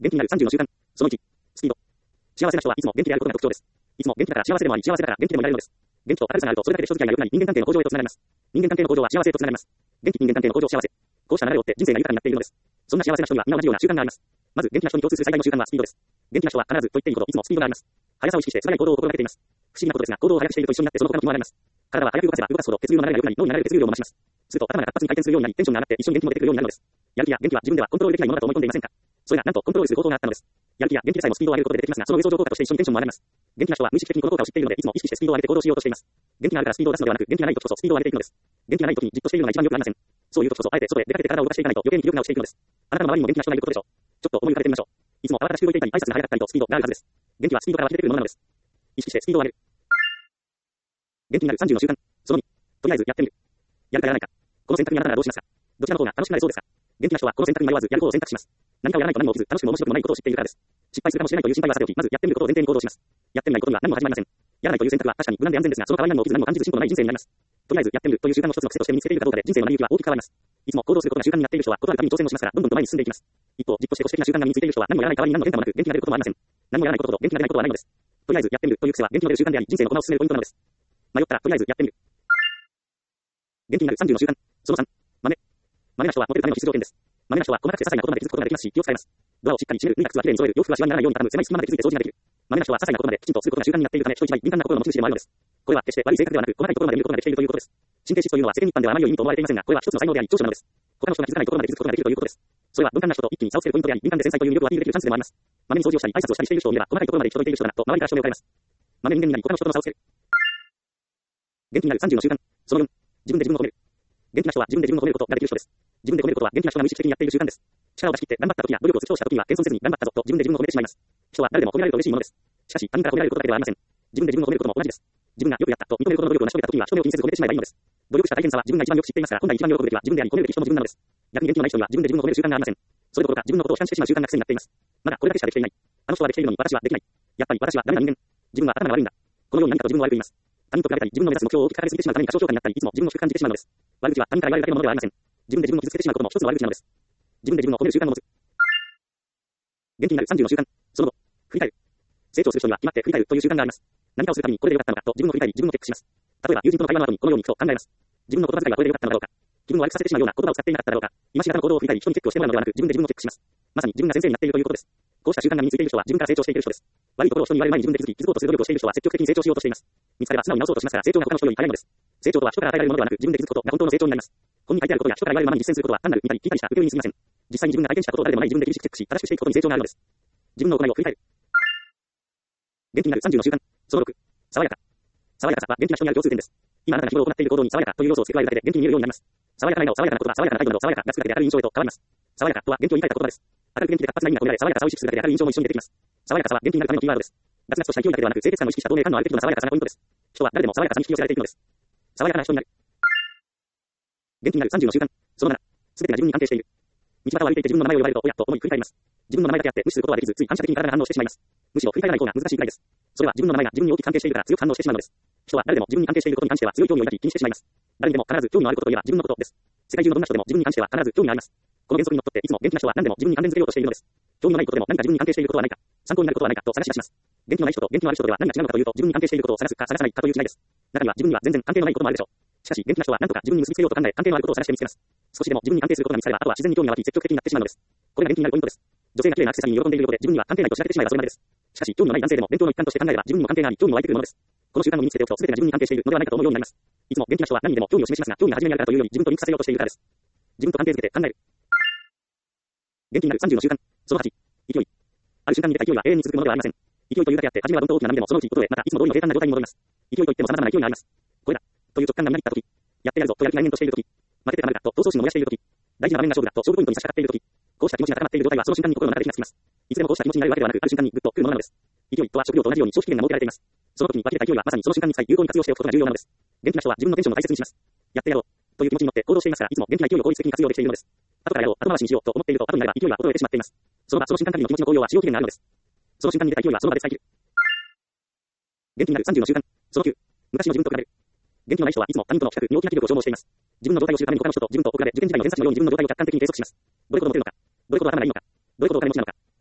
元気になる30の習慣。その1、スピード。幸せな人はいつも元気であることが特徴です。いつも元気だから幸せでもあり、幸せだから元気でもいられるのです。元気と明るさがあると、それだけで人付き合いが良くなり、人間関係の向上へとつながります。人間関係の向上は幸せへとつながります。元気人間関係の向上幸せ。こうした流れを追って人生が豊かになっているのです。そんな幸せな人には皆同じような習慣があります。まず、元気な人に共通する最大の習慣はスピードです。元気な人は必ずと言っていいほどいつもスピードがあります。速さを意識して素早い行動を心がけています。不思議なことですが、行動を速くしていると一緒になってその他の気も荒れます。体は速く動かせば動かすほど血流の流れが良くなり、脳に流れる血流量も増します。すると頭が活発に回転するようになり、テンションが上がって一緒に元気も出てくるようになるのです。やる気や元気は自分ではコントロールできないものだと思い込んでいませんか？それがなんとコントロールする方法があったのです。やる気や元気でさえもスピードを上げることで出てきますが、その相乗効果として一緒にテンションも上がります。元気な人は無意識的にこの効果を知っているので、いつも意識してスピードを上げて行動しようとしています。元気があるからスピードを出すのではなく、元気がない時こそスピードを上げていくのです。元気がない時にじっとしているのが一番良くありません。そういう時こそあえて外で出かけて体を動かしていかないと余計に気力が落ちていくのです。あなたの周りにも元気な人がいることでしょう。ちょっと思い浮かべてみましょう。いつも慌ただしく動いていたり、挨拶が早かったりとスピードがあるはずです。元気はスピードから湧き出てくるものなのです。意識してスピードを上げる。元気になる30の習慣。その2、とりあえずやってみる。やるかやらないか。この選択にあなたならどうしますか？どちらの方が楽しくなれそうですか？元気な人はこの選択に迷わずやる方を選択します。何かをやらないと何も起きず、楽しくも面白くもないことを知っているからです。失敗するかもしれないという心配はさておき、まずやってみることを前提に行動します。やってみないことには何も始まりません。やらないという選択は確かに無難で安全ですが、その代わり何も起きず何も感じず進歩のない人生になります。とりあえずやってみるという習慣の一つの癖として身につけているかどうかで人生の成り行きは大きく変わります。いつも行動することが習慣になっている人はことあるたびに挑戦をしますから、どんどんと前に進んでいきます。一方、実として保守的な習慣が身についている人は何もやらない代わりに何の変化もなく元気になれることもありません。何もやらないことほど元気になれないことはないのです。とりあえずやってみるという癖は元気の出る習慣であり、人生の駒を進めるポイントなのです。迷ったらとりあえずやってみる。元気になる30の習慣。その3、真似な人はモテるための必要条件です。真似な人は細かくて些細なことまで気づくことができますし、気を使います。ドアをしっかり閉める、脱いだ靴はきれいに揃える、洋服はシワにならないように畳む、狭い隙間まで気づいて掃除ができる。真似な人は些細なことまできちんとすることが習慣になっているため、人一倍敏感な心の持ち主でもあるのです。これは決して悪い性格ではなく、細かいところまで見ることができているということです。神経質というのは世間一般ではあまり良い意味と思われていませんが、これは一つの才能であり、長所なのです。他の人が気づかないところまで気づくことができるということです。それは鈍感な人と一気に差をつけるポイントであり、敏感で繊細という魅力をアピールできるチャンスでもあります。真似に掃除をしたり、挨拶をしたりしている人を見れば、細かいところまで行き届いている人だなと周りから証明を受けます。真似人間になり、他の人との差をつける。元気になる30の習慣。その4、自分で自分を褒める。元気な人は自分で自分を褒めることができる人です。自分で褒めることは元気な人が無意識的にやっている習慣です。力を出し切って頑張った時や努力を尽くした時には謙遜せずに頑張ったぞと自分で自分を褒めてしまいます。人は誰でも褒められると嬉しいものです。しかし他人から褒められることだけではありません。自分で自分を褒めることも同じです。自分がよくやったと認めるほどの努力を成し遂げた時には人目を気にせず褒めてしまえばいいのです。努力した大変さは自分が一番よく知っていますから、本来一番喜ぶべきは自分であり褒めるべき人も自分なのです。逆に元気のない人には自分で自分を褒める習慣がありません。それどころか自分のことを悲観してしまう習慣が癖になっています。まだこれだけしかできていない。あの人はできているのに私はできない。やっぱり私はダメな人間。自分は頭が悪いんだ。このように何かと自分を悪く言います。他人と比べたり、自分の目指す目標を大きく掲げすぎてしまうために過小評価になったり、いつも自分を低く感じてしまうのです。悪口は他人から言われるだけのものではありません。自分で自分を傷つけてしまうことも一つの悪口なのです。自分で自分を褒める習慣を持つ。元気になる30の習慣。その後、振り返る。成長する人には決まって振り返るという習慣があります。何かをするためにこれで良かったのかと自分を振り返り自分をチェックします。例えば友人との会話の後にこのようにふと考えます。自分の言葉遣いはこれで良かったのだろうか。気分を悪くさせてしまうような言葉を使っていなかっただろうか。今しがたの行動を振り返り人にチェックをしてもらうのではなく自分で自分をチェックします。まさに自分が先生になっているということです。こうした習慣が身についている人は自分から成長していける人です。悪いところを人に言われる前に自分で気づこうとする努力をしている人は積極的に成長しようとしています。見つかれば素直に直そうとしますから成長が他の人より早いのです。成長とは人から与えられるものではなく自分で気づくことが本当の成長になります。本に書いてあることや人から言われるままに実践することは単なる見たり聞いたりした受け身に過ぎません。実際に自分が体験したことを誰でもない自分で厳しくチェックし正しくしていくことに成長があるのです。自分の行いを振り返る。元気になる30の習慣。その6、爽やか。爽やかさは元気な人にある共通点です。今あなたが日頃行っている行動に爽やかという要素を付け加えるだけで元気に見えるようになります。爽やかな笑顔、爽やかな言葉、爽やかな態度など爽やかが少なくて明るい印象へと変わります。爽やかとは元気を言い換えた言葉です。明るく元気で活発な意味が込められ、爽やかさを意識するだけで明るい印象も一緒に出てきます。爽やかさは元気になるためのキーワードです。脱力とした勢いだけではなく清潔感を意識した透明感のある適度な爽やかさがポイントです。人は誰でも爽やかさに引き寄せられているのです。爽やかな人になる。元気になる30の習慣。その7、すべてが自分に関係している。道端を歩いていて自分の名前を呼ばれると、おやと思い振り返ります。自分の名前だけあって無視することはできず、つい反射的に体が反応してしまいます。むしろ振り返らない方が難しいくらいです。それは自分の名前が自分に大きく関係しているから強く反応してしまうのです。人は誰でも自分に関係していることに関しては強い興味を抱き気にしてしまいます。誰にでも必ず興味のあることといえば自分のことです。世界中のどんな人でも自分に関しては必ず興味があります。この原則にのっとっていつも元気な人は何でも自分に関連付けようとしているのです。興味のないことでも何か自分に関係していることはないか、参考になることはないかと探し出します。元気のない人と元気のある人では何が違うのかというと、自分に関係していることを探すか探さないかという違いです。中には自分には全然関係のないこともあるでしょう。しかし元気な人は何とか自分に結びつけようと考え関係のあることを探して見つけます。少しでも自分に関係することが見つかれば、あとは自然に興味が湧き積極的になってしまうのです。これが元気になるポイントです。女性が綺麗なアクセサリーに喜んでいるようで自分には関係ないと知られてしまえばそれまでです。しかし興味のない男性でも伝統の一環として考えれば自分にも関係があり興味が湧いてくるものです。この習慣を身につけておくと全てが自分に関係しているのではないかと思うようになります。いつも元気な人は何にでも興味を示しますが、興味が初めにあるからというより自分とリンクさせようとしているからです。自分と関係づけて考える。元気になる30の習慣。その8、勢い。ある瞬間に出た勢いは永遠に続くものではありません。勢いというだけあって初めはどんと大きな波でもそのうちことへまたいつも通りの平坦な状態に戻ります。勢いといっても様々な勢いがあります。これだという直感がみなぎった時、やってやるぞとやる気が念としている時、負けてたまるだと闘争心を燃やしている時、大事な場面が勝負だと勝負ポイントに差し掛かっている時、こうした気持ちが高まっている状態はその瞬間に心の中で火がつきます。いつでもこうした気持ちになるわけではなく、ある瞬間にグッと来るものなのです。勢いとは食料と同じように消費期限が設けられています。その時に湧き出た勢いはまさにその瞬間に使い有効に活用しておくことが重要なのです。元気な人は自分のテンションを大切にします。やってやろうという気持ちに乗って行動していますから、いつも元気な勢いを効率的に活用できているのです。後からやろう、後回しにしようと思っていると後になれば勢いは衰えてしまっています。その場その瞬間限りの気持ちの高揚は使用期限があるのです。その瞬間に出た勢いはその場で使い切る。元気になる30の習慣。その9、昔の自分と比べる。元気のない人はいつも他人との比較に大きな気力を消耗しています。自分の状態を知るために他の人と自分と比べ、受験時代の偏差値のように自分の状態を客観的に計測します。どれほどモテるのか、どれほど頭がいいのか、どれほどお金持ちなのか、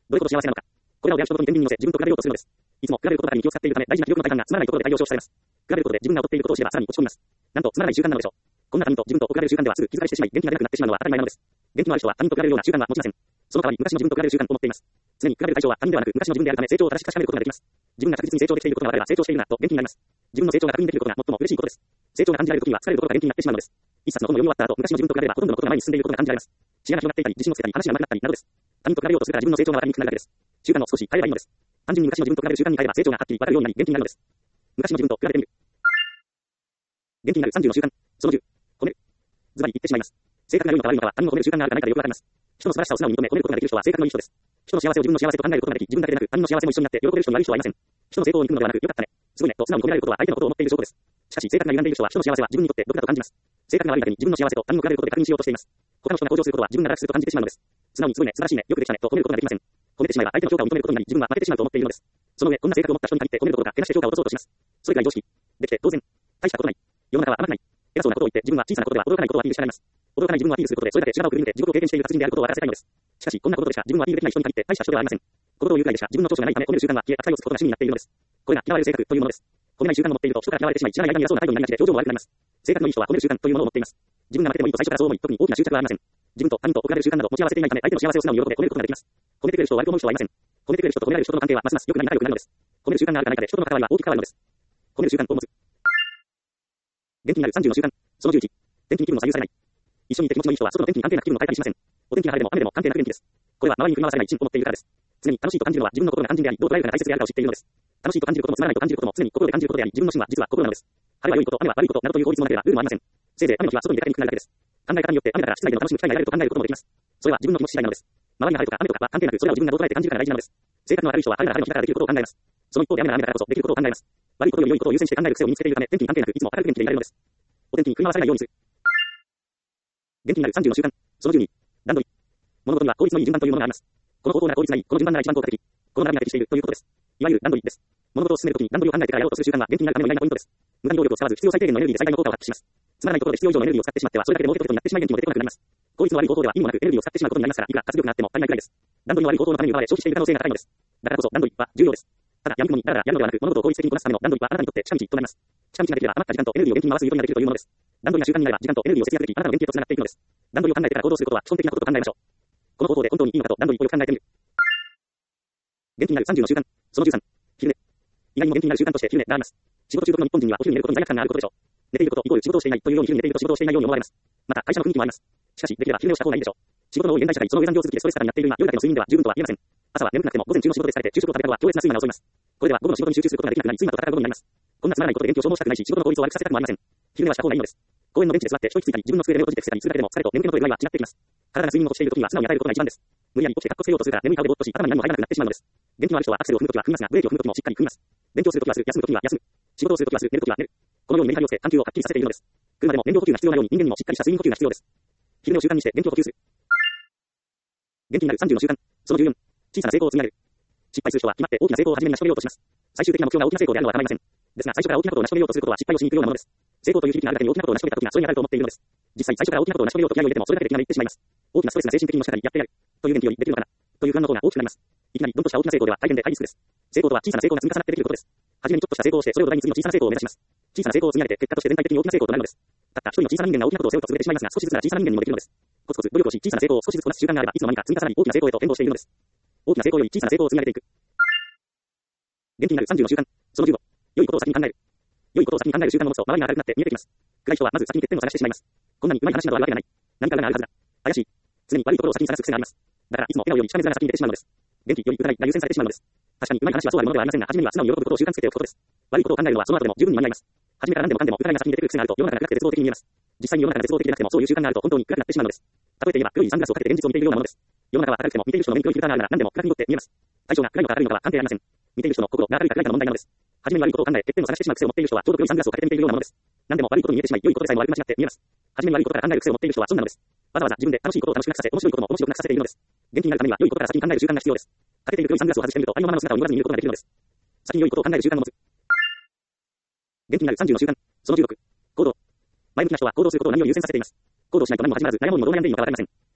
どれほど幸せなのか。これらを出会う人ごとに天秤に乗せ、自分と比べようとするのです。いつも比べることばかりに気を使っているため、大事な記憶の大半がつまらないところで対応されます。比べることで自分が劣っていることを知ればさらに落ち込みます。なんとつまらない習慣なのでしょう。こんな他人と自分と比べる習慣ではすぐ気づかれしてしまい、元気が出なくなってしまうのは当たり前なのです。元気のある人は他人と比べるような習慣は持ちません。その代わり昔の自分と比べる習慣を持っています。常に比べる対象は他人ではなく昔の自分であるため成長を正しく確かめることができます。自分が確実に成長できていることが分かれば成長しているなと元気になります。自分の成長が確認できることが最も嬉しいことです。成長が感じられるときには疲れるところが元気になってしまうのです。一冊の本を読み終わった後、昔の自分と比べればほとんどのことが前に進んでいることが感じられます。視野が広がっていたり、自信をつけたり、話が上手くなったりなどです。他人と比べようとするから自分の成長が分かりにくくなるだけです。習慣を少し変えればいいのです。単純に昔の自分と比べる習慣に変えれば成長がはっきり分かるようになり元気になるのです。昔の自分と比べてみる。元気になる30の習慣。その10。褒める。ズバリ言ってしまいます。性格が良いのか悪いのかは他人を褒める習慣があるかないかでよくわかります。人の素晴らしさを素直に認め、褒めることができる人は性格のいい人です。人の幸せを自分の幸せと考えることができ、自分だけでなく他人の幸せも一緒になって喜べる人に悪い人はいません。人の成功を憎むのではなく、よかったね、すごいねと素直に褒められることは相手のことを思っている証拠です。しかし性格が歪んでいる人は人の幸せは自分にとって毒だと感じます。性格が悪いだけに自分の幸せと他人を比べることで確認しようとしています。他の人が向上することは自分が落すると感じてしまうのです。素直にすごいね、素晴らしいね、よくできたねと褒めることができません。褒めてしまえば相手の評価を認めることになり、自分は負けてしまうと思っているのです。その上、こんな性格を持った人に限って褒めることがけなして評価を落とそうとします。それくらい常識。できて当然。大したことない。世の中は甘くない。偉そうなことを言って自分は小さなことでは驚かないことをアピールしられます。驚かない自分をアピールすることでそれだけ修羅場をくぐり抜け地獄を経験している達人であることを分からせたいのです。しかしこんなことでしか自分をアピールできない人に限って大した人ではありません。このことを言うくらいでしか自分の長所がないため褒める習慣は消え、扱いをつくことが趣味になっているのです。これが嫌われる性格というものです。褒めない習慣を持っていると人から嫌われてしまい、知らない間に偉そうな態度になりがちで表情も悪くなります。性格のいい人は褒める習慣というものを持っています。自分が負けてもいいと最初からそう思い、特に大きな執着はありません。自分と他人と比べる習慣など持ち合わせていないため、相手の幸せを素直に喜んで褒めることができます。褒めてくれる人を悪く思う人はいません。褒めてくれる人と褒められる人との関係はますます良くなり仲良くなるのです。褒める習慣があるかないかで人との関わりは大きく変わるのです。褒める習慣を持つ。元気になる30の習慣。その11。天気に気分の左右されない。一緒にいて気持ちのいい人は外の天気に関係なく気分を変えたりしません。お天気が晴れでも雨でも関係なく元気です。これは周りに振り回されない一心を持っているからです。常に楽しいと感じるのは自分の心が肝心であり、どう捉えるかが大切であるかを知っているのです。楽しいと感じることもつまらないと感じることも常に心で感じることであり、自分の心は実は心なのです。晴れは良いこと、雨は悪いことなどという法律もなければルールもありません。せいぜい雨の日は外に出かけにくくなるだけです。考え方によって雨だから室内でも楽しむ機会が得られると考えることもできます。それは自分の気持ち次第なのです。周りが晴れとか雨とかは関係なく、それを自分がどう捉えて感じるかが大事なのです。性格の悪い人は晴れなら晴れの日だからできることを考えます。その一方で雨なら雨だからこそできることを考えます。悪いことより良いことを優先して考える癖を身につけているため、天気に関係なくいつも明るく元気でいられるのです。お天気に振り回されないようにする。元気になる30の習慣。その12。段取り。物事には効率のいい順番というものがあります。この方法なら効率がいい、この順番なら一番効果的。この並びが適しているということです。いわゆる段取りです。物事を進めるときに段取りを考えてからやろうとする習慣は元気になるための意外なポイントです。無駄に労力を使わず必要最低限のエネルギーで最大の効果を発揮します。つまらないところで必要以上のエネルギーを使ってしまってはそれだけで儲けることになってしまい元気も出てこなくなります。効率の悪い方法では意味もなくエネルギーを使ってしまうことになりますから、いくら活力があっても足りないくらいです。段取りの悪い方法のために奪われ消費している可能性が高いのです。だからこそ段取りは重要です。ただ、やみくもにだらだらやるのではなく、物事を効率的にこなすための段取りはあなたにとって近道となります。近道ができれば余った時間とエネルギーを元気に回すことができるというものです。段取りが習慣になれば時間とエネルギーを節約でき、あなたの元気へとつながっていくのです。段取りを考えてから行動することは基本的なことと考えましょう。この方法で本当にいいのかと段取りをよく考えてみる。元気になる30の習慣。その13。昼寝。意外にも元気になる習慣として昼寝があります。仕事中毒の日本人にはお昼に寝ることに罪悪感があることでしょう。寝ていることイコール仕事をしていないというように昼に寝ていると仕事をしていないように思われます。また会社の雰囲気もあります。しかしできれば昼寝をした方がいいでしょう。仕事の多い現代社会、その上残業続きでストレスからになっている今、夜だけの睡眠では十分とは言えません。朝は眠くなくても午前中の仕事で疲れて昼食を食べた後は強烈な睡魔が襲います。これでは午後の仕事に集中することができなくなり睡魔と戦うことになります。こんなつまらないことで元気を消耗したくないし仕事の効率を悪くさせたくもありません。昼寝はした方がいいのです。公園のベンチで座って一息ついたり自分の机で目を閉じて伏せたりするだけでも疲れと眠気の度合いは違ってきます。体が睡眠をとしているときには素直に与えることが一番です。無理やり起きて格好つけようとするから眠い顔でぼーっとし頭に何も入らなくなってしまうのです。元気のある人はアクセルを踏むときは踏みますがブレーキを踏むときもしっかり踏みます。勉強するときはする、休むときには休む。仕事をするときはする、寝るときは寝る。このようにメリハリをつけ環境をはっきりさせているのです。車でも燃料補給が必要なように人間にもしっかりした睡眠補給が必要です。昼寝を習慣にして元気を補給する。元気になる30の習慣。その14。小さな成功を積み上げる。失敗する人は決まって大きな成功を初めに成し遂げようとします。最終的な目標が大きな成功であるのは構いません。ですが最初から大きなことを成し遂げようとすることは失敗をしに行くようなものです。成功という響きがあるだけに大きなことを成し遂げた時がそれに当たると思っているのです。実際最初から大きなことを成し遂げようと気合を入れてもそれだけで気がめいってしまいます。大きなストレスが精神的にのしかかりやってやるという元気よりできるのかなという不安の方が大きくなります。いきなりドンとした大きな成功では大変でハイリスクです。成功とは小さな成功が積み重なってできることです。はじめにちょっとした成功をしてそれを土台に次の小さな成功を目指します。小さな成功を積み上げて結果として全体的に大きな成功となるのです。たった一人の小さな人間が大きなことを背負うと潰れてしまいますが少しずつなら小さな人間にもできるのです。コツコツ努力をし小さな成功を少しずつこなす習慣があればいつの間にか積み重なり大きな成功へと変動しているのです。大きな成功より小さな成功を積み上げていく。元気になる30の習慣。その15。良いことを先に考える。良いことを先に考える習慣を持つと周りが明るくなって見えてきます。暗い人はまず先に欠点を探してしまいます。こんなに上手い話などあるわけがない。何かがあるはずだ。怪しい。常に悪いところを先に探す癖があります。だからいつも笑顔よりしかめ面が先に出てしまうのです。元気より疑いが優先されてしまうのです。確かに上手い話はそうあるものではありませんが、初めには素直に喜ぶことを習慣つけておくことです。悪いことを考えるのはその後でも十分に間に合います。初めから何でもかんでも疑いが先に出てくる癖があると世の中が暗くて絶望的に見えます。実際に世の中が絶望的でなくてもそういう習慣があると本当に暗くなってしまうのです。例えて言えば黒いサングラスをかけて現実を見ているようなものです。世の中は明るくても見ている人の目に黒いフィルターがあるなら何でも暗くによって見えます。対象が暗いのか明るいのかは関係ありません。見ている人の心が明るいか暗いかの問題なのです。初めに悪いことを考え欠点を探してしまう癖を持っている人はちょうど黒いサングラスをかけて見ているようなものです。何でも悪いことに見えてしまい良いことでさえも悪く間違って見えます。初めに悪いことから考える癖を持っている人は損なのです。わざわざ自分で楽しいことを楽しくなくさせ面白いことも面白くなくさせているのです。元気になるためには良いことから先に考える習慣が必要です。かけている黒いサングラスを外してみるとありのままの姿を見逃ずに見ることができるのです。先に良いことを考える習慣を持つ。元気になる30の習慣。その16。行動。前向きな人は行動することを何より優先させています。行動しないと何も始まらず悩むにもどう悩んでいいのかわかりません。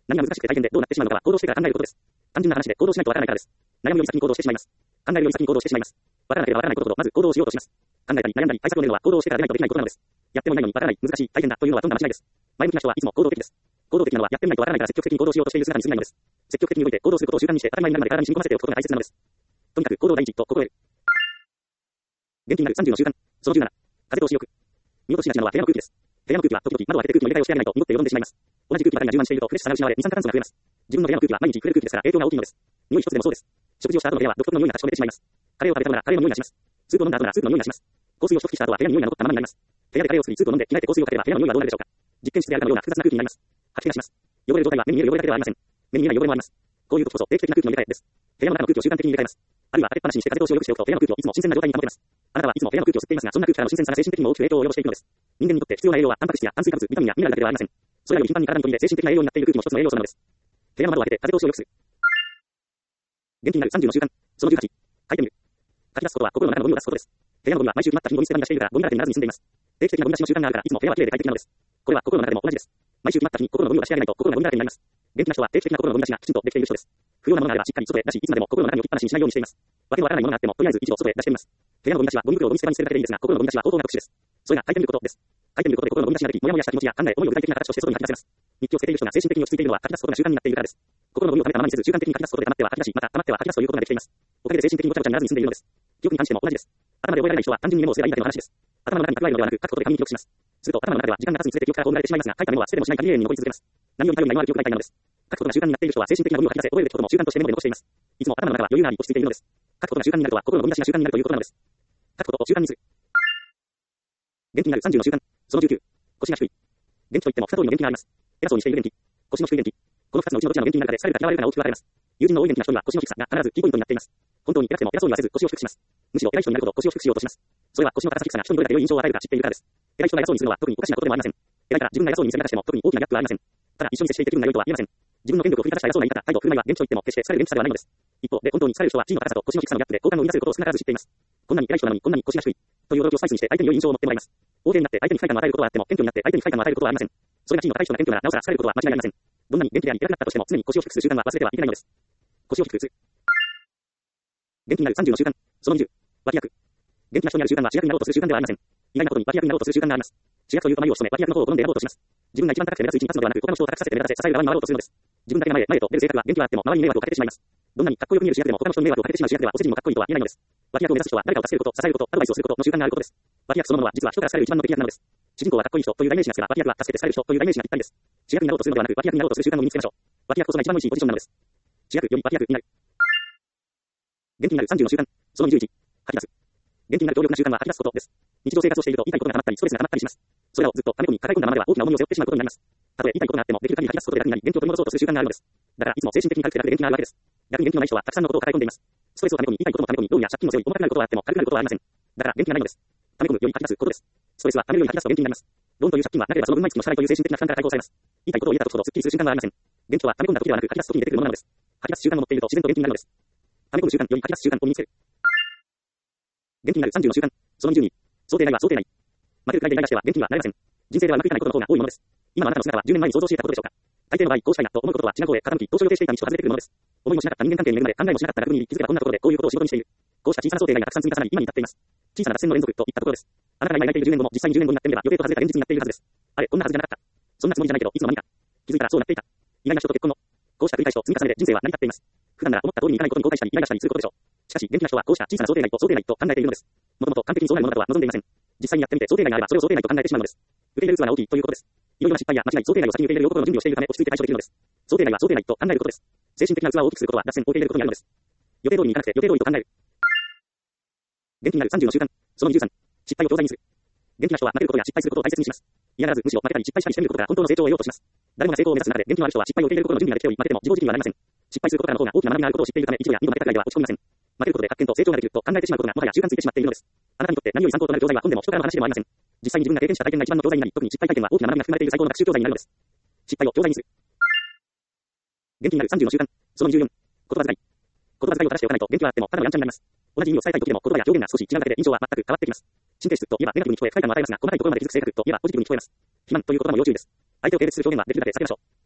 何が難しくて大変でどうなってしまうのかは行動してから考えることです。単純な話で行動しないとわからないからです。悩むより先に行動してしまいます。考えるより先に行動してしまいます。わからなければわからないことほどまず行動しようとします。考えたり悩んだり対策を練るのは行動してからでないとできないことなのです。やってもいないのにわからない、難しい、大変だというのはどんな間違いです。前向きな人はいつも行動的です。行動的なのはやってみないとわからないから積極的に行動しようとしている姿に過ぎないのです。積極的に動いて行動することを習慣にして当たり前になるまで体に染み込ませておくことが大切なのです。とにかく行動第一と心得る。元気になる30の習慣。その17。風通しよく。見落としがちなのは部屋の空気です。部屋の空気は時々窓を開けて空気の入れ替えをしてあげないと濁ってよどんでしまいます。同じ空気ばかりが充満しているとフレッシュさが失われ二酸化炭素が増えます。自分の部屋の空気は毎日触れる空気ですから影響が大きいのです。匂い一つでもそうです。食事をした後の部屋は独特の匂いが立ち込めてしまいます。カレーを食べたのならカレーの匂いがします。スープを飲んだ後ならスープの匂いがします。香水を一吹きした後は部屋に匂いが残ったままになります。部屋でカレーを作りスープを飲んで着替えて香水をかければ部屋の匂いはどうなるでしょうか。実験室であるかのような複雑な空気になります。吐き出します。汚れる状態は目に見える汚れだけではありません。目に見えない汚れもあります。こういう時こそ定期的な空気の入れ替えです。部屋の中の空気を習慣的に入れ替えます。あるいは開けっぱなしにして風通しを良くしておくと部屋の空気をいつも新鮮な状態に保てます。あなたはいつも部屋の空気を吸っていますが、そんな空気からの新鮮さが精神的にも大きく影響を及ぼしていくのです。人間にとって必要な栄養はタンパク質や炭水化物、ビタミンやミネラルだけではありません。それらより頻繁に体に取り入れ精神的な栄養になっている空気も一つの栄養素なのです。部屋の窓を開けて風通しを良くする。元気になる30の習慣。その18。書いてみる。書き出すことは心の中のゴミを出すことです。部屋のゴミは毎週決まった日にゴミ捨て場に出しているからゴミだらけにならずに済んでいます。定期的なゴミ出しの習慣があるからいつも部屋はきれいで快適なのです。これは心の中でも同じです。毎週決まった日に心のゴミを出し上げないと心がゴミだらけになります。元気な人は定期的な心のゴミ出しがきちんとできている人です。不要なものがあればしっかり外へ出し、いつまでも心の中に置きっぱなしにしないようにしています。わけのわからないものがあってもとりあえず一度外へ出してみます。部屋のゴミ出しはゴミ袋をゴミ捨て場に捨てるだけでいいですが、心のゴミ出しは相当な特殊です。それが書いてみることです。書いてみることで心のゴミ出しができ、もやもやした気持ちや考え、思いを具体的な形として外に吐き出せます。日記をつけている人が精神的に落ち着いているのは書き出すことが習慣になっているからです。心のゴミを溜めたままにせず習慣的に書き出すことで溜まっては吐き出し、また溜まっては吐き出すということができています。おかげで精神的にごちゃごちゃにならずに済んでいるのです。記憶に関しても同じです。頭で覚えられない人は単純にメモをすればいいだけの話です。頭の中に蓄えるのではなく書くことで紙に記録します。すると頭の中では時間が経つにつれて記憶から放られてしまいますが、書いたメモは捨てでもしない限り永遠に残り続けます。何より頼りがいのある記憶媒体なのです。書くことが習慣になっている人は精神的なゴミを書き出せ、覚えるべきことも習慣としてメモで残しています。いつも頭の中は余裕があり落ち着いているのです。書くことが習慣になるとは心のゴミ出しが習慣になるということなのです。書くことを習慣にする。元気になる30の習慣。その19。腰が低い。元気といっても二通りの元気があります。偉そうにしている元気。腰の低い元気。この二つのうちのどちらの元気になるかで疲れるか嫌われるかが大きく分かれます。友人の多い元気な人には腰の低さが必ずキーポイントになっています。本当に偉くても偉そうにはせず腰を低くします。むしろ偉い人になるほど腰を低くしようとします。それは腰の高さ低さが人にどれだけ良い印象を与えるか知っているからです。偉い人が偉そうにするのは特におかしなことでもありません。偉いから自分が偉そうに見せ方しても特に大きなギャップはありません。ただ一緒に接していて自分が良いとは言えません。自分の権力を振りかざした偉そうな言い方、態度、振る舞いは元気といっても決して疲れる元気さではないのです。一方で本当に疲れる人は地位の高さと腰の低さのギャップで好感を生み出せることを少なからず知っています。こんなに偉い人なのにこんなに腰が低いという驚きをスパイスにして相手に良い印象を持ってもらいます。大手になって相手に不快感を与えることはあっても謙虚になって相手に不快感を与えることはありません。それが地位の高い人が謙虚ならなおさら疲れることは間違いありません。どんなに元気であり偉くなったとしても常に腰を低くする習慣は忘れてはいけないのです。腰を低くする。元気になる30の習慣。その20。脇役。元気な人になる習慣は主役になろうとする習慣ではありません。意外なことに脇役になろうとする習慣があります。主役というと眉を務め脇役の方を好んで選ぼうとします。自分が一番高くて目立つ位置に立つのではなく他の人を高くさせて目立たせ支える側に回ろうとするのです。自分だけが前へと出る性格は元気はあっても周りに迷惑をかけてしまいます。どんなにかっこよく見える主役でも他の人に迷惑をかけてしまう主役ではお世辞にもかっこいいとは言えないのです。脇役を目指す人は誰かを助けること、支えること、アドバイスをすることの習慣があることです。脇役そのものは実は人から好かれる一番の敵役なのです。主人公はかっこいい人という代名詞がつけば脇役は助けて支える人という代名詞がぴったりです。主役になろうとするのではなく脇役になろうとする習慣を身につけましょう。脇役こそが一番美味しいポジションなのです。主役より脇役になる。元気になる30の習慣。その21。吐き出す。元気になる強力な習慣は吐き出すことです。日常生活をしていると痛いことが溜まったりストレスが溜まったりします。それらをずっと溜め込み抱え込んだままでは大きな重みを背負ってしまうことになります。たとえ痛いことがあってもできる限り吐き出すことで楽になり元気を取り戻そうとする習慣があるのです。だからいつも精神的に軽くて楽で元気があるわけです。逆に元気のない人はたくさんのことを抱え込んでいます。ストレスを溜め込み痛いことも溜め込みローンや借金も背負い重たくなることはあっても軽くなることはありません。だから元気がないのです。溜め込むより吐き出すことです。ストレスは溜めるより吐き出すと元気になります。ローンという借金はなければその分毎月の支払いという精神的な負担から解放されます。言いたいことを言えた時ほどスッキリする瞬間はありません。元気は溜め込んだ時ではなく吐き出す時に出てくるものなのです。吐き出す習慣を持っていると自然と元気になるのです。溜め込む習慣より吐き出す習慣を身につける。元気になる30の習慣。その22。想定内は想定内。負けるくらいでイライラしては元気にはなれません。人生ではうまくいかないことの方が多いものです。今のあなたの姿は10年前に想像していたことでしょうか。大抵の場合、こうしたいなと思うことは違う方へ傾き、当初予定していた道と外れてくるものです。思いもしなかった人間関係に恵まれ、考えもしなかった楽に気づけばこんなところでこういうことを仕事にしている。こうした小さな想定外がたくさん積み重なり、今に至っています。小さな脱線の連続といったところです。あなたが今描いている10年後も実際に10年後になってみれば予定と外れた現実になっているはずです。あれ、こんなはずじゃなかった。そんなつもりじゃないけど、いつの間にか。気づいたらそうなっていた。意外な人と結婚の。こうした繰り返しと積み重ねで人生は成り立っています。普段なら思った通りにいかないことに後悔したり、イライラしたりすることでしょう。しかし、元気な人はこうした小さな想定外と想定内と考えているのです。もともと完璧にそうなるものだとは望んでいません。実際にやってみて想定外があればそれを想定内と考えてしまうのです。受け入れる器が大きいということです。いろいろな失敗や間違い、想定外を先に受け入れる両方の準備をしているため落ち着いて対処できるのです。想定外は想定内と考えることです。精神的な器を大きくすることは脱線を受け入れることになるのです。予定通りにいかなくて予定通りと考える。元気になる30の習慣。その23。失敗を教材にする。元気な人は負けることや失敗することを大切にします。嫌がらずむしろ負けたり失敗したりしてみることが本当の成長を得ようとします。誰もが成功を目指す中で元気のある人は失敗を受け入れることの準備ができており、負けても自暴自棄にはなりません。失敗することからの方が大きな学びがあることを知っているため一度や二度負けたくらいでは落ち込みません。負けることで発見と成長ができると考えてしまうことがもはや習慣ついてしまっているのです。あなたにとって何より参考となる教材は本でも人からの話でもありません。実際に自分が経験した体験が一番の教材になり、特に失敗体験は大きな学びが含まれている最高の学習教材になるのです。失敗を教材にする。元気になる30の習慣。その24。言葉遣い。言葉遣いを正しておかないと元気はあってもただのやんちゃになります。同じ意味を伝えたい時でも言葉や表現が少し違うだけで印象は全く変わってきます。神経質といえばネガティブに聞こえ不快感を与えますが、細かいところまで気づく性格といえばポジティブに聞こえます。肥満という言葉も要注意です。相手を軽蔑する表現はできるだけ避けましょう。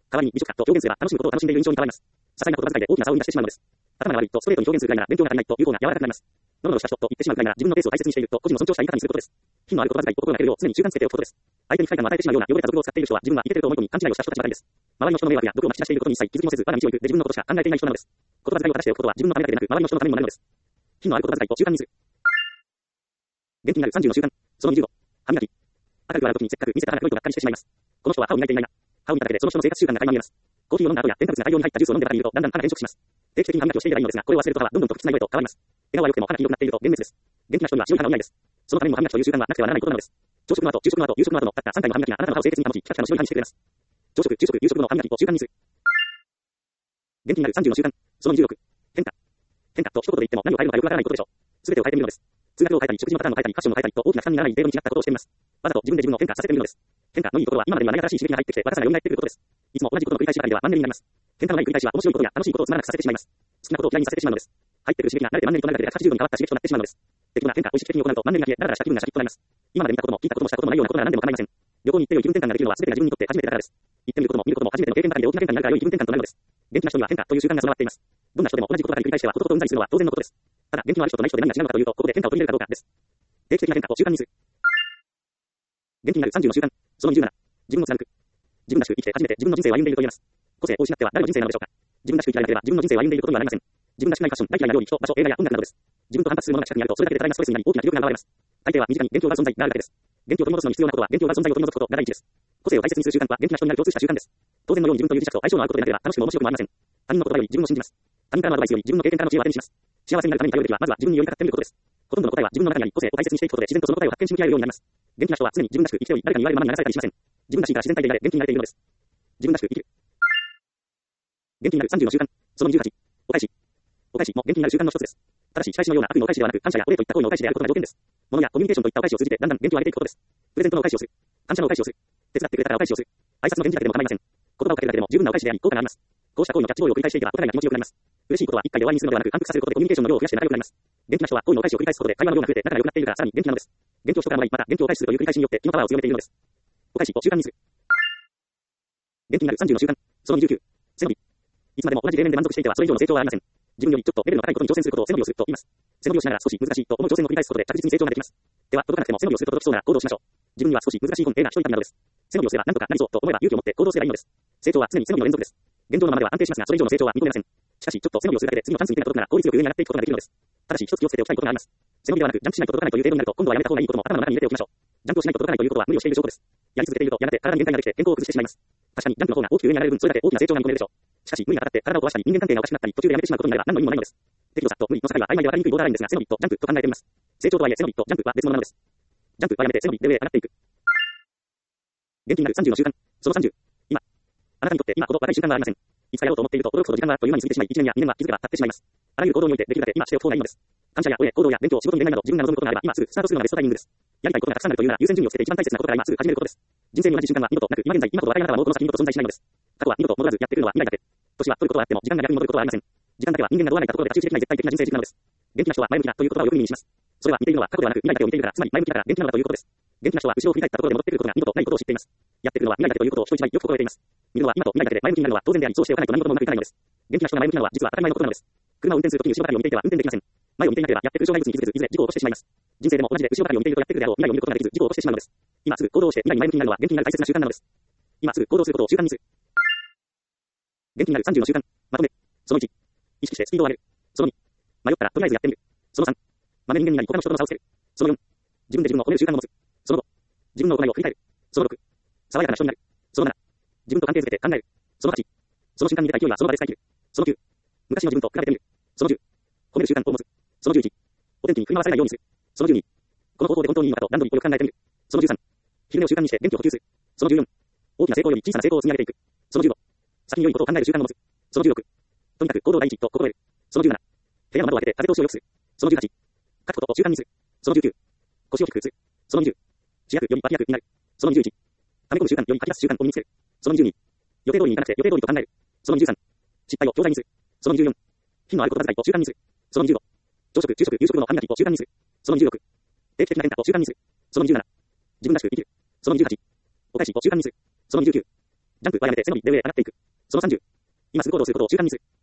代わりに美食家と表現すれば楽しむことを楽しんでいる印象に変わります。些細な言葉遣いで大きな差を生み出してしまうのです。頭が悪いとストレートに表現するぐらいなら勉強が足りないという方が柔らかくなります。ノロノロした人と言ってしまうぐらいなら自分のペースを大切にしていると個人を尊重した言い方にすることです。品のある言葉遣いと心がけるよう常に習慣つけておくことです。相手に不快感を与えてしまうような汚れた俗語を使っている人は自分はイケてると思い込み勘違いをした人たちばかりです。周りの人の迷惑や毒をまき散らしていることに一切気づきもせず我が道を行くで自分のことしか考えていない人なのです。言葉遣いを正しておくことは自分のためだけでなく周りの人のためにもなるのです。品のある言葉遣いを習慣にする。元気になる30の習慣。その25。歯磨き。明るく笑うときにせっかく見せた歯が黒いとがっかりしてしまいます。この人は歯を磨いていないな。歯を磨いただけでその人の生活習慣が垣間見えます。コーヒーを飲んだ後や添加物が大量に入ったジュースを飲んでばかりいるとだんだん歯が変色します。定期的に歯磨きをしていればいいのですが、これを忘れると歯はどんどんと不吉な汚れと変わります。笑顔は良くても歯が黄色くなっていると幻滅です。元気な人には白い歯がお似合いです。そのためにも歯磨きという習慣はなくてはならないことなのです。朝食の後、昼食の後、夕食の後のたった3回の歯磨きがあなたの歯を清潔に保ち、ピカピカの白い歯にしてくれます。朝食、昼食、夕食の歯磨きを習慣にする。元気になる30の習慣。その26。変化。変化と一言で言っても何を変えるのかよくわからないことでしょう。すべてを変えてみるのです。通学を変えたり、食事のパターンを変えたり、ファッションを変えたりと大きな負担にならない程度に違ったことをしています。わざと自分で自分を変化させてみるのです。変化のいいところは今までには何新しい刺激が入ってきて私が蘇ってくることです。いつも同じことの繰り返しばかりではマンネリになります。変化のない繰り返しは面白いことや楽しいことをつまらなくさせてしまいます。好きなことを嫌いにさせてしまうのです。入ってくる刺激が慣れてマンネリとなるだけで180度に変わった刺激となってしまうのです。適当な変化を意識的に行うとマンネリが消え、だらだらした気分がシャキッとなります。今まで見たことも聞いたこともしたこともないようなことなら何でも構いません。旅行に行って良い気分転換ができるのは全てが自分にとって初めてだからです。行ってみることも見ることも初めての経験ばかりで大きな変化になるから良い気分転換となるのです。元気な人には変化という習慣が備わっています。どんな人でも同じことばかり繰り返してはことごとうんざりするのは当然のことです。ただ元気のある人とない人で何が違うのかというと、ここで変化を取り入れるかどうかです。定期的な変化を習慣にする。元気になる30の習慣。その27。自分を貫く。自分らしく生きて初めて自分の人生を歩んでいると言えます。個性を失っては誰の人生なのでしょうか。自分らしく生きられなければ自分の人生を歩んでいることにはなりません。自分らしくないファッション、大嫌いな料理、人、場所、映画や音楽などです。自分と反発するものが近くにあるとそれだけで多大なストレスになり大きな記憶が現れます。大抵は身近に元気が存在であるだけです。元気を取り戻すのに必要なことは元気が存在を取り除くことが第一です。個性を大切にする習慣は元気な人になる共通した習慣です。当然のように自分という磁石と相性の合うことでなければ楽しくも面白くもありません。他人の言葉より自分を信じます。他人からのアドバイスより自分の経験からの知恵を当てにします。幸せになるために頼るべきはまずは自分に寄りかかってみることです。ほとんどの答えは自分の中にあり、個性を大切にしていくことで自然とその答えを発見し向き合えるようになります。元気な人は常に自分らしく生きており、誰かに言われるままにならされたりしません。自分らしいから自然体でいられ元気になれているのです。自分らしく生きる。元気になる30の習慣。その28。お返し。お返しも元気になる習慣の一つです。ただし仕返しのような悪意のお返しではなく、感謝やお礼といった行為のお返しであることが条件です。物やコミュニケーションといったお返しを通じてだんだん元気を上げていくことです。プレゼントのお返しをする。感謝のお返しをする。手伝ってくれたからお返しをする。挨拶の返事だけでも構いません。言葉をかけるだけでも十分なお返しであり、効果があります。こうした行為のキャッチボールを繰り返していけば、お互いが気持ちよくなります。嬉しいことは一回で終わりにするのではなく、反復させることでコミュニケーションの量を増やして仲良くなります。元気な人は行為のお返しを繰り返すことで会話の量が増えて仲が良くなっているからさらに元気なのです。元気を人からもらい、また元気をお返しするという繰り返しによって気のパワーを強めているのです。お返しを習慣にする。元気になる30の習慣。その29。背伸び。いつまでも同じ例年で満足していてはそれ以上の成長はありません。自分よりちょっとレベルの高いことに挑戦することを背伸びをすると言います。背伸びをしながら少し難しいと思う挑戦を繰り返すことで着実に成長ができます。では、届かなくても背伸びをすると届きそうなら行動しましょう。自分には少し難しい本、映画、一人旅などです。背伸びをすれば何とかなりそうと思えば勇気を持って行動すればいいのです。成長は常に背伸びの連続です。現状のままでは安定しますが、それ以上の成長は見込めません。しかし、ちょっと背伸びをするだけで次のチャンスに手が届くなら効率よく上に上がっていくことができるのです。ただし、一つ気をつけておきたいことがあります。背伸びではなく、ジャンプしないと届かないという程度になると、今度はやめた方がいいことも頭の中に入れておきましょう。ジャンプをしないと届かないということは無理をしている証拠です。やり続けていると、やがて体に限界ができて健康を崩してしまいます。確かに、ジャンプの方が大きく上に上がれる分、それだけ大きな成長が見込めるでしょう。しかし、無理がたって体を壊したり、人間関係がおかしくなったり、途中でやめてしまうことになれば何の意味もないのです。適度さと無理の境は曖昧で分かりにくいボーダーラインですが、背伸びとジャンプと考えてみます。成長とはいえ、背伸びとジャンプは別物なのです。ジャンプはやめて背伸びで上へ上がっていく。元気になる30の習慣。その30。今。あなたにとって今ほど若い習慣はありません。いつかやろうと思っていると驚くほど時間があっという間に過ぎてしまい、1年や2年は気づけば経ってしまいます。あらゆる行動においてできるだけ今しておく方がいいのです。感謝やお礼、行動や勉強、仕事に恋愛など自分が望むことがあれば今すぐスタートするのがベストタイミングです。やりたいことがたくさんあるというなら優先順位をつけて一番大切なことから今すぐ始めることです。人生に同じ瞬間は二度となく、今現在、今ほど若いあなたはもうこの先二度と存在しないのです。過去は二度と戻らずやってくるのは未来だけ。年は取ることはあっても時間が逆に戻ることはありません。時間だけは人間がどうあないかところで太刀打ちできない絶対的な人生軸なのです。元気な人は前向きだという言葉をよく耳にします。それは見ているのは過去ではなく未来だけを見ているから、つまり前向きだから元気なのだということです。元気な人は後ろを振り返ったところで戻ってくることが二度とないことを知っています。やってくるのは未来だけということを人一倍よく心得ています。見るのは今と未来だけで前向きになるのは当然であり、そうしておかないと何事もうまくいかないのです。元気な人が前向きなのは実は当たり前のことなのです。車を運転するときに後ろばかりを見ていては運転できません。前を見ていなければやってくる障害物に気づけずいずれ事故を起こしてしまいます。人生でも同じで後ろばかりを見ているとやってくるであろう未来を見ることができず事故を起こしてしまうのです。今すぐ行動をして未来に前向きになるのは元気になる大切な習慣なのです。今すぐ行動することを習慣にする。元気になる30の習慣。まとめ。その1。意識してスピードを上げる。その2。迷ったらとりあえずやってみる。その3。真面目人間になり他の人との差をつける。その4。自分で自分を褒める習慣を持つ。その5。自分の行いを振り返る。その6。爽やかな人になる。その7。自分と関係づけて考える。その8。その瞬間に出た勢いはその場で使い切る。その9。昔の自分と比べてみる。その10。褒める習慣を持つ。その11。お天気に振り回されないようにする。その12。この方法で本当にいいのかと何度もよく考えてみる。その13。昼寝を習慣にして元気を補給する。その14。大きな成功より小さな成功を積み上げていく。その15。先に良いことを考える習慣を持つ。その16。とにかく行動第一と心得る。その17。部屋の窓を開けて風通しを良くする。その18。書くことを習慣にする。その19。腰を低く打つ。その20。主役より脇役になる。その21。溜め込む習慣より吐き出す習慣を身につける。その22。予定通りにいかなくて予定通りと考える。その23。失敗を教材にする。その24。品のある言葉遣いを習慣にする。その25。朝食、昼食、夕食の歯磨きを習慣にする。その26。定期的な変化を習慣にする。その27。自分らしく生きる。その28。お返しを習慣にする。その29。 ジャンプはやめて背伸びで上へ上がっていく。その30。今すぐ行動することを習慣にする。